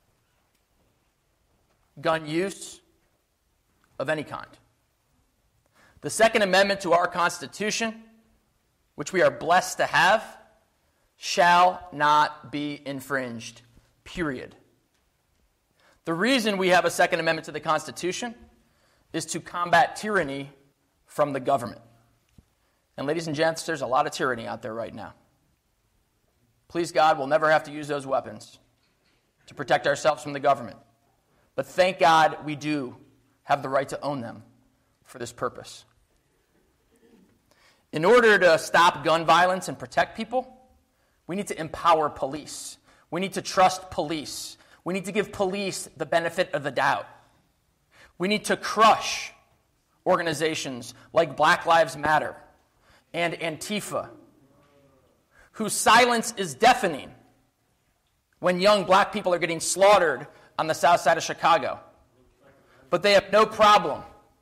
gun use of any kind. The Second Amendment to our Constitution, which we are blessed to have, shall not be infringed, period. The reason we have a Second Amendment to the Constitution is to combat tyranny from the government. And ladies and gents, there's a lot of tyranny out there right now. Please God, we'll never have to use those weapons to protect ourselves from the government. But thank God we do have the right to own them for this purpose. In order to stop gun violence and protect people, we need to empower police. We need to trust police. We need to give police the benefit of the doubt. We need to crush organizations like Black Lives Matter and Antifa, whose silence is deafening when young black people are getting slaughtered on the south side of Chicago. But they have no problem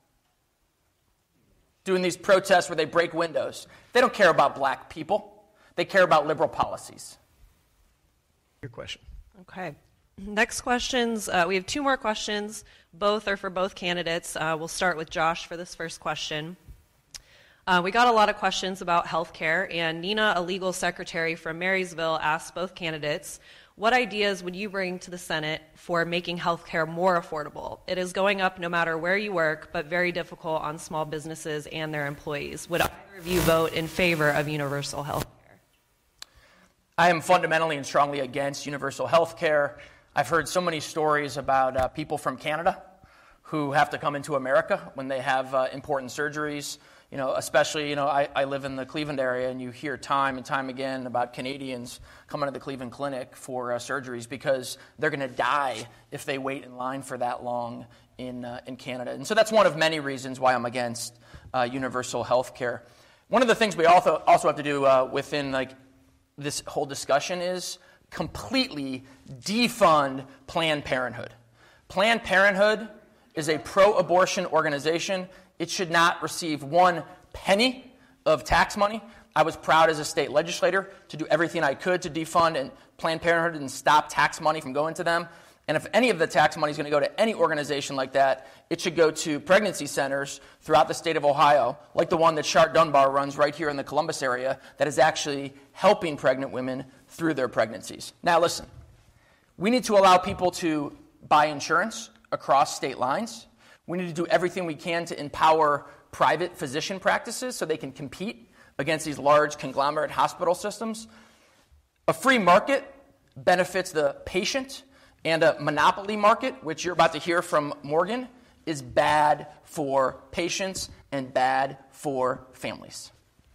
doing these protests where they break windows. They don't care about black people. They care about liberal policies. Your question. Okay. Next questions. We have two more questions. Both are for both candidates. We'll start with Josh for this first question. We got a lot of questions about health care, and Nina, a legal secretary from Marysville, asked both candidates, what ideas would you bring to the Senate for making health care more affordable? It is going up no matter where you work, but very difficult on small businesses and their employees. Would either of you vote in favor of universal health care? I am fundamentally and strongly against universal health care. I've heard so many stories about people from Canada who have to come into America when they have important surgeries. Especially, I live in the Cleveland area, and you hear time and time again about Canadians coming to the Cleveland Clinic for surgeries because they're going to die if they wait in line for that long in Canada. And so that's one of many reasons why I'm against universal health care. One of the things we also have to do within this whole discussion is completely defund Planned Parenthood. Planned Parenthood is a pro-abortion organization. It should not receive one penny of tax money. I was proud as a state legislator to do everything I could to defund and Planned Parenthood and stop tax money from going to them. And if any of the tax money is going to go to any organization like that, it should go to pregnancy centers throughout the state of Ohio, like the one that Shart Dunbar runs right here in the Columbus area, that is actually helping pregnant women through their pregnancies. Now listen, we need to allow people to buy insurance across state lines. We need to do everything we can to empower private physician practices so they can compete against these large conglomerate hospital systems. A free market benefits the patient, and a monopoly market, which you're about to hear from Morgan, is bad for patients and bad for families.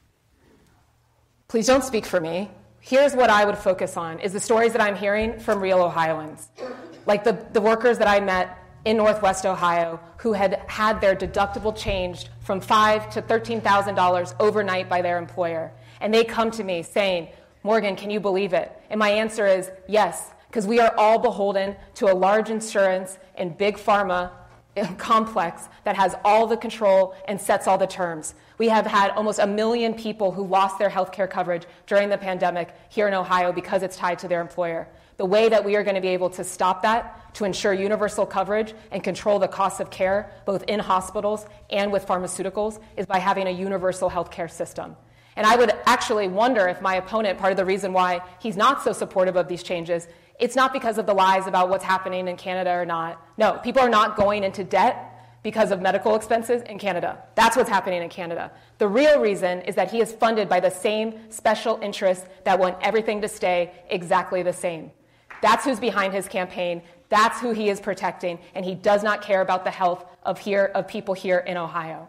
Please don't speak for me. Here's what I would focus on, is the stories that I'm hearing from real Ohioans. Like the workers that I met in Northwest Ohio who had had their deductible changed from $5,000 to $13,000 overnight by their employer. And they come to me saying, Morgan, can you believe it? And my answer is yes, because we are all beholden to a large insurance and big pharma complex that has all the control and sets all the terms. We have had almost 1 million people who lost their health care coverage during the pandemic here in Ohio because it's tied to their employer. The way that we are going to be able to stop that, to ensure universal coverage and control the costs of care, both in hospitals and with pharmaceuticals, is by having a universal health care system. And I would actually wonder if my opponent, part of the reason why he's not so supportive of these changes, it's not because of the lies about what's happening in Canada or not. No, people are not going into debt because of medical expenses in Canada. That's what's happening in Canada. The real reason is that he is funded by the same special interests that want everything to stay exactly the same. That's who's behind his campaign. That's who he is protecting, and he does not care about the health of people here in Ohio.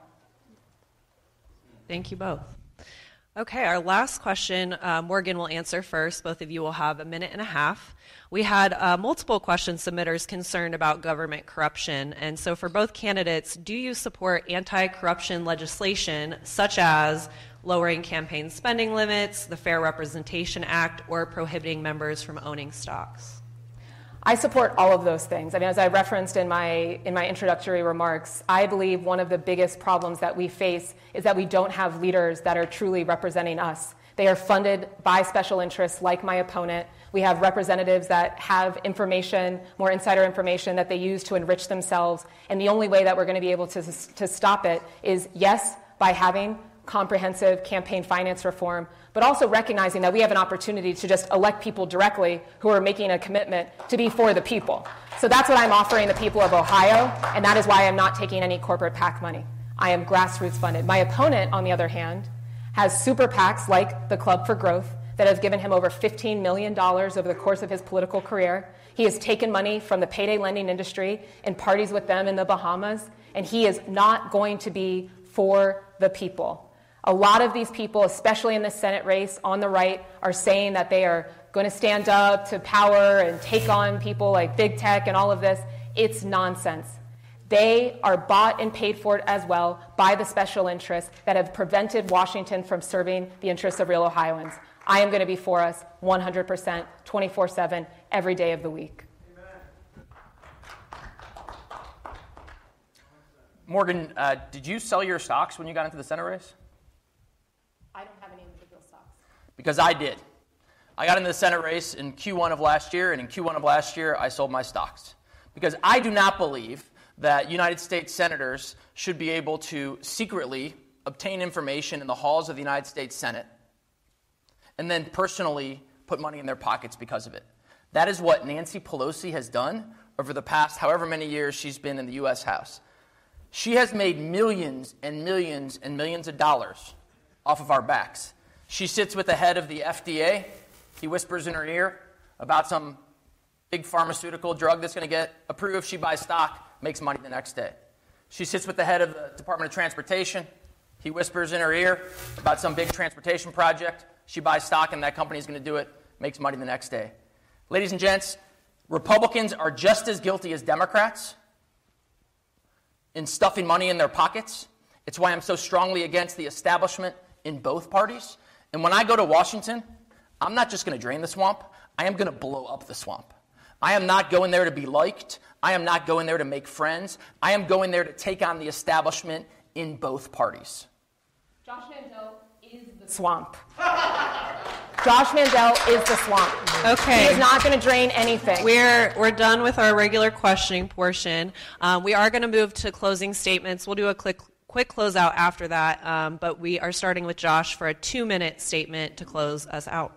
Thank you both. Okay, our last question, Morgan will answer first. Both of you will have 1.5 minutes. We had multiple question submitters concerned about government corruption. And so for both candidates, do you support anti-corruption legislation such as lowering campaign spending limits, the Fair Representation Act, or prohibiting members from owning stocks? I support all of those things. I mean, as I referenced in my introductory remarks, I believe one of the biggest problems that we face is that we don't have leaders that are truly representing us. They are funded by special interests like my opponent. We have representatives that have information, more insider information that they use to enrich themselves. And the only way that we're going to be able to stop it is, yes, by having comprehensive campaign finance reform, but also recognizing that we have an opportunity to just elect people directly who are making a commitment to be for the people. So that's what I'm offering the people of Ohio, and that is why I'm not taking any corporate PAC money. I am grassroots funded. My opponent, on the other hand, has super PACs like the Club for Growth that have given him over $15 million over the course of his political career. He has taken money from the payday lending industry and parties with them in the Bahamas, and he is not going to be for the people. A lot of these people, especially in the Senate race on the right, are saying that they are going to stand up to power and take on people like big tech and all of this. It's nonsense. They are bought and paid for it as well by the special interests that have prevented Washington from serving the interests of real Ohioans. I am going to be for us 100%, 24/7, every day of the week. Morgan, did you sell your stocks when you got into the Senate race? I don't have any individual stocks. Because I did. I got into the Senate race in Q1 of last year, and in Q1 of last year, I sold my stocks. Because I do not believe that United States senators should be able to secretly obtain information in the halls of the United States Senate and then personally put money in their pockets because of it. That is what Nancy Pelosi has done over the past however many years she's been in the U.S. House. She has made millions and millions and millions of dollars off of our backs. She sits with the head of the FDA. He whispers in her ear about some big pharmaceutical drug that's going to get approved. She buys stock, makes money the next day. She sits with the head of the Department of Transportation. He whispers in her ear about some big transportation project. She buys stock, and that company is going to do it, makes money the next day. Ladies and gents, Republicans are just as guilty as Democrats in stuffing money in their pockets. It's why I'm so strongly against the establishment in both parties. And when I go to Washington, I'm not just going to drain the swamp. I am going to blow up the swamp. I am not going there to be liked. I am not going there to make friends. I am going there to take on the establishment in both parties. Josh Mandel is the swamp. Josh Mandel is the swamp. Okay. He is not going to drain anything. We're done with our regular questioning portion. We are going to move to closing statements. We'll do a quick closeout after that, but we are starting with Josh for a 2-minute statement to close us out.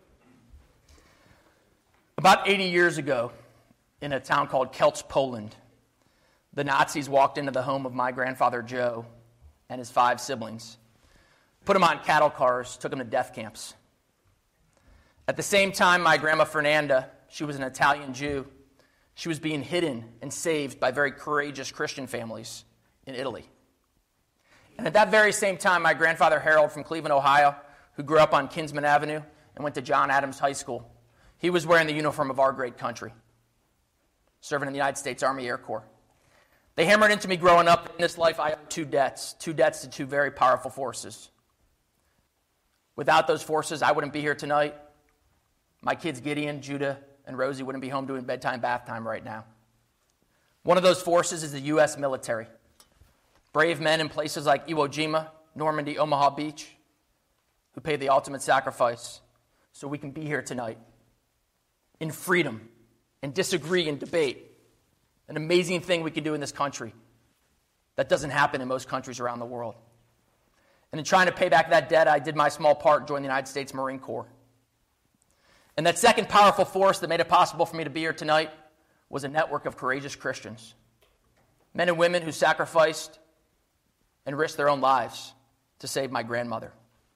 About 80 years ago, in a town called Kelch, Poland, the Nazis walked into the home of my grandfather Joe and his 5 siblings, put them on cattle cars, took them to death camps. At the same time, my grandma Fernanda, she was an Italian Jew, she was being hidden and saved by very courageous Christian families in Italy. And at that very same time, my grandfather Harold from Cleveland, Ohio, who grew up on Kinsman Avenue and went to John Adams High School, he was wearing the uniform of our great country, serving in the United States Army Air Corps. They hammered into me growing up. In this life, I owe 2 debts to 2 very powerful forces. Without those forces, I wouldn't be here tonight. My kids, Gideon, Judah, and Rosie, wouldn't be home doing bedtime, bath time right now. One of those forces is the U.S. military. Brave men in places like Iwo Jima, Normandy, Omaha Beach, who paid the ultimate sacrifice so we can be here tonight in freedom and disagree and debate. An amazing thing we can do in this country that doesn't happen in most countries around the world. And in trying to pay back that debt, I did my small part, joined the United States Marine Corps. And that second powerful force that made it possible for me to be here tonight was a network of courageous Christians, men and women who sacrificed and risked their own lives to save my grandmother.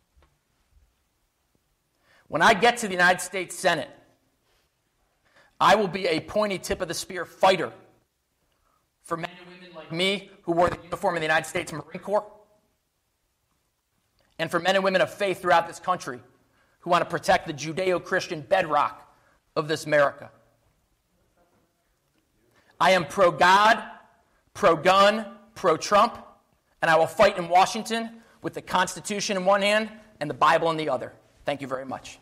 When I get to the United States Senate, I will be a pointy tip of the spear fighter for men and women like me who wore the uniform of the United States Marine Corps, and for men and women of faith throughout this country who want to protect the Judeo-Christian bedrock of this America. I am pro-God, pro-gun, pro-Trump, and I will fight in Washington with the Constitution in one hand and the Bible in the other. Thank you very much.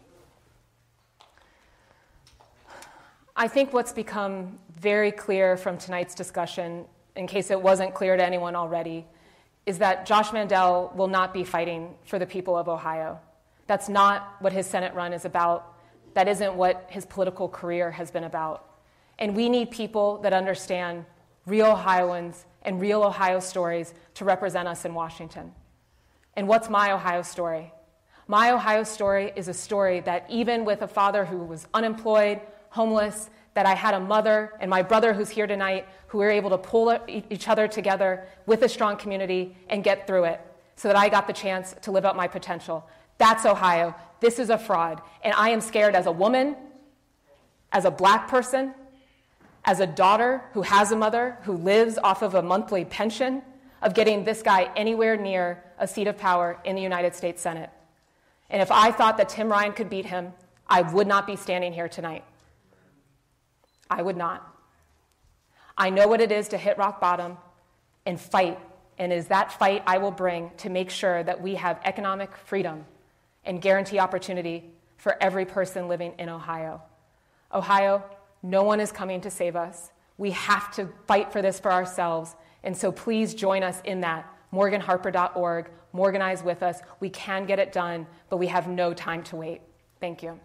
I think what's become very clear from tonight's discussion, in case it wasn't clear to anyone already, is that Josh Mandel will not be fighting for the people of Ohio. That's not what his Senate run is about. That isn't what his political career has been about. And we need people that understand real Ohioans and real Ohio stories to represent us in Washington. And what's my Ohio story? My Ohio story is a story that even with a father who was unemployed, homeless, that I had a mother and my brother who's here tonight who were able to pull each other together with a strong community and get through it so that I got the chance to live out my potential. That's Ohio. This is a fraud. And I am scared as a woman, as a black person, as a daughter who has a mother who lives off of a monthly pension, of getting this guy anywhere near a seat of power in the United States Senate. And if I thought that Tim Ryan could beat him, I would not be standing here tonight. I would not. I know what it is to hit rock bottom and fight, and it is that fight I will bring to make sure that we have economic freedom and guarantee opportunity for every person living in Ohio. Ohio, no one is coming to save us. We have to fight for this for ourselves, and so please join us in that. MorganHarper.org, Morganize with us. We can get it done, but we have no time to wait. Thank you.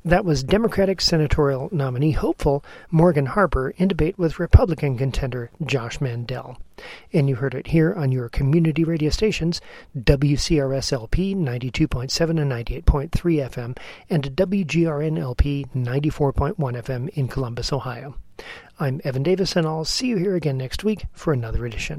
That was Democratic senatorial nominee hopeful Morgan Harper in debate with Republican contender Josh Mandel. And you heard it here on your community radio stations, WCRS-LP 92.7 and 98.3 FM, and WGRN-LP 94.1 FM in Columbus, Ohio. I'm Evan Davis, and I'll see you here again next week for another edition.